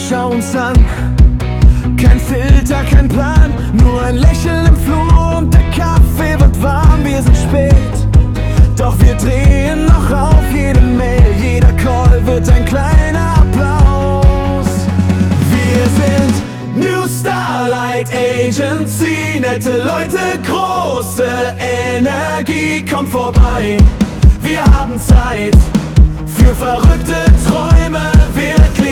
schau uns an. Kein Filter, kein Plan, nur ein Lächeln im Flur und der Kaffee wird warm. Wir sind spät, doch wir drehen noch auf. Jede Mail, jeder Call wird ein kleiner Applaus. Wir sind New Starlight Agency, nette Leute, große Energie. Kommt vorbei, wir haben Zeit für verrückte Träume, wirklich.